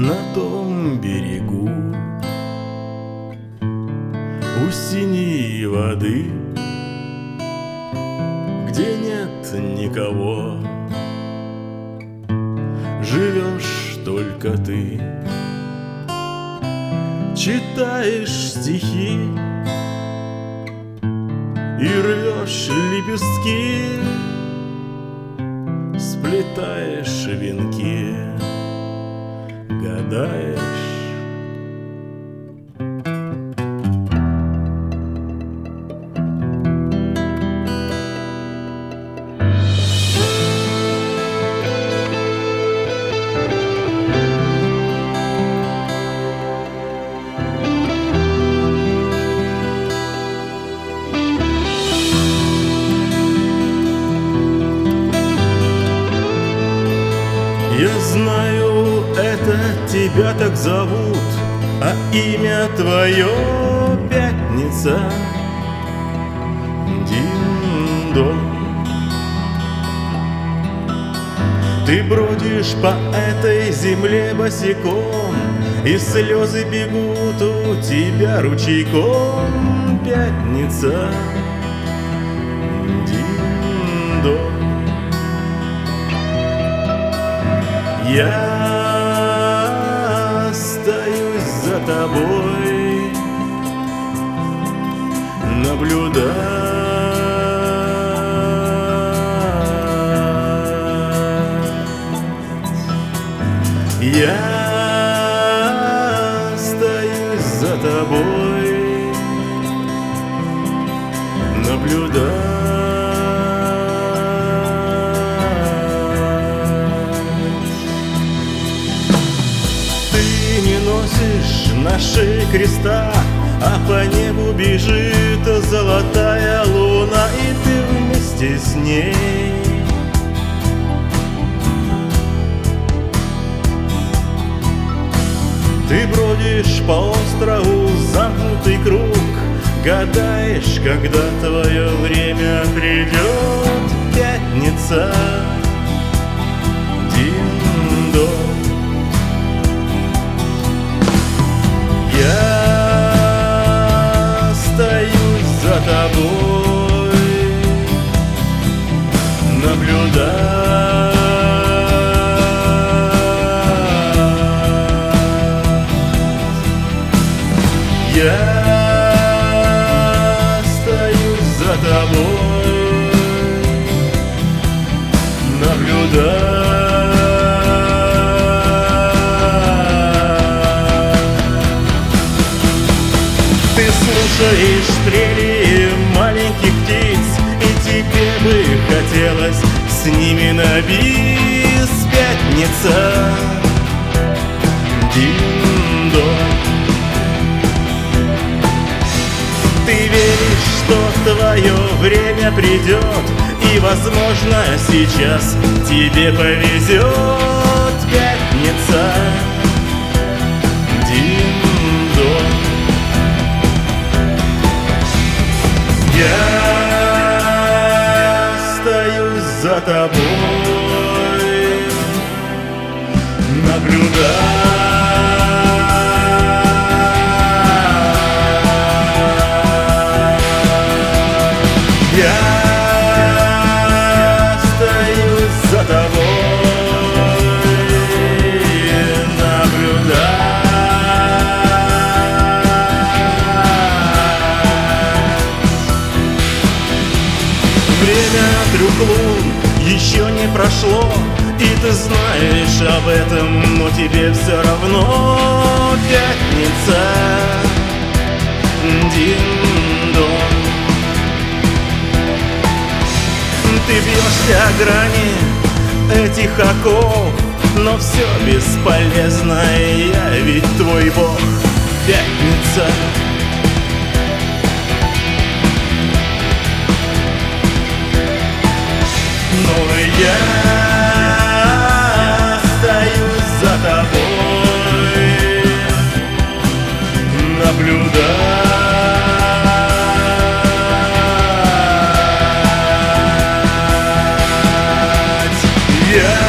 на том берегу, у синей воды, где нет никого, живешь только ты. Читаешь стихи и рвешь лепестки, сплетаешь венки, гадаешь. Я знаю, это тебя так зовут, а имя твое Пятница. Дин-дон. Ты бродишь по этой земле босиком, и слезы бегут у тебя ручейком. Пятница. Дин-дон. Я остаюсь за тобой, наблюдать. Я остаюсь за тобой, наблюдать. На шее креста, а по небу бежит золотая луна, и ты вместе с ней. Ты бродишь по острову, замкнутый круг, гадаешь, когда твое время придет. Пятница. Дин-дон. Я остаюсь за тобой, наблюдать. Я остаюсь за тобой, наблюдать. Слушаешь трели маленьких птиц, и тебе бы хотелось с ними на бис. Пятница. Дин-дон. Ты веришь, что твое время придет, и, возможно, сейчас тебе повезет. Пятница. Дин-дон. Я остаюсь за тобой, наблюдать. Я остаюсь за тобой, наблюдать. Время 3 лун еще не прошло, и ты знаешь об этом, но тебе все равно. Пятница. Дин-дон. Ты бьешься о грани этих оков, но все бесполезно, я ведь твой бог. Пятница. Но я остаюсь за тобой, наблюдать. Я